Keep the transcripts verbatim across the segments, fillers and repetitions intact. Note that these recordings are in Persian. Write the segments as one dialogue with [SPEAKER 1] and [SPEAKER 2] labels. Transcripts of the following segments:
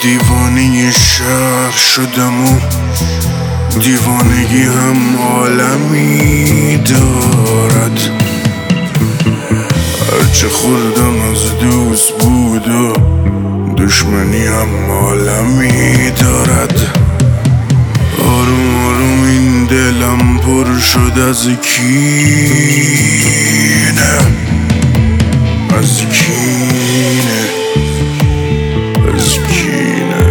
[SPEAKER 1] دیوانه شهر شدم و دیوانگی هم عالمی دارد. هرچه خوردم از دوست بود و دشمنی هم عالمی دارد. آروم آروم این دلم پر شد از کینه، از کینه، از کینه.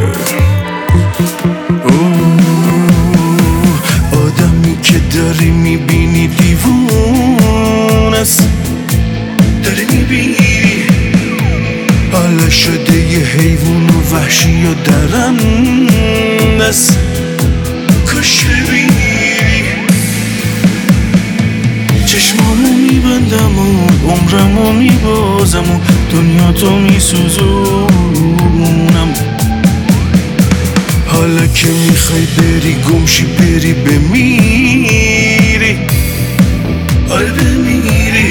[SPEAKER 1] آدمی که داری میبینی دیوون است، داری میبینی حالا شده یه حیوان و وحشی و درنده است. کاش ببینی چشمامو میبندم و عمرمو میبازم و دنیا تو میسوزونم. حالا که میخوای بری گمشی بری بمیری، آره بمیری.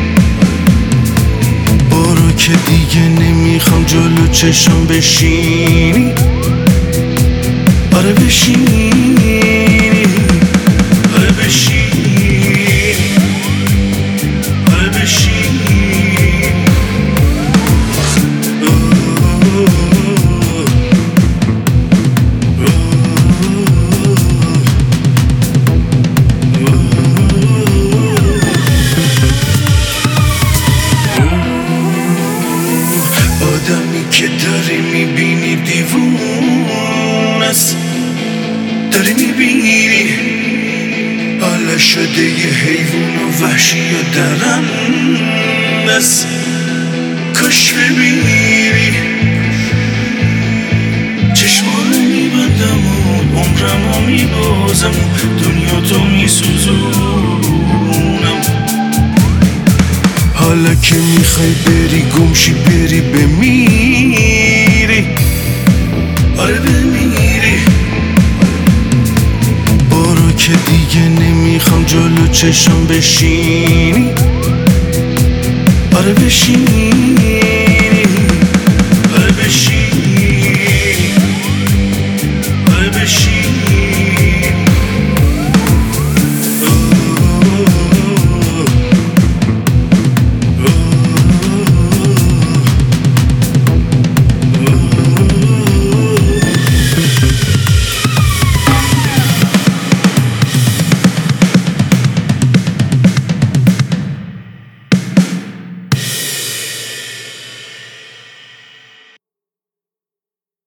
[SPEAKER 1] برو که دیگه نمیخوام جلو چشم بشینی، آره بشینی، آره بشینی، آره بشینی. آدمی که داری میبینی دیوون است، داری میبینی حالا شده یه حیوان و وحشی و درنده است. کاش ببینی چشمانو میبندم و عمرمو میبازم و دنیا تو میسوزونم. حالا که میخوای بری گمشی بری بمیری، آره بمیری. برو که دیگه نمیخوام جلو چشم بشینی، آره بشینی.